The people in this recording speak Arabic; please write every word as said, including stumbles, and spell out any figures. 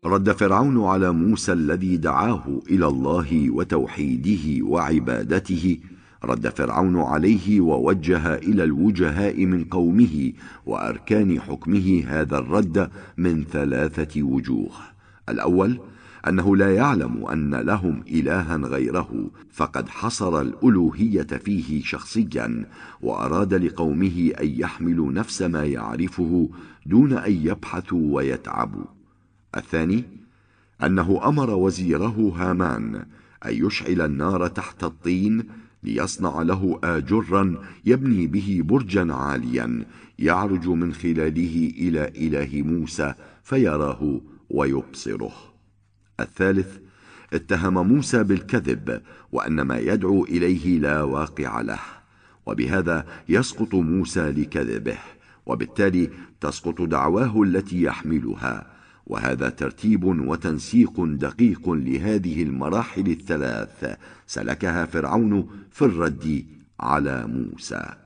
رد فرعون على موسى الذي دعاه إلى الله وتوحيده وعبادته. رد فرعون عليه ووجه إلى الوجهاء من قومه وأركان حكمه هذا الرد من ثلاثة وجوه. الأول، أنه لا يعلم أن لهم إلها غيره، فقد حصر الألوهية فيه شخصيا، وأراد لقومه أن يحملوا نفس ما يعرفه دون أن يبحثوا ويتعبوا. الثاني، أنه أمر وزيره هامان أن يشعل النار تحت الطين ليصنع له آجرا يبني به برجا عاليا يعرج من خلاله إلى إله موسى فيراه ويبصره. الثالث، اتهم موسى بالكذب وأن ما يدعو إليه لا واقع له، وبهذا يسقط موسى لكذبه، وبالتالي تسقط دعواه التي يحملها. وهذا ترتيب وتنسيق دقيق لهذه المراحل الثلاث سلكها فرعون في الرد على موسى.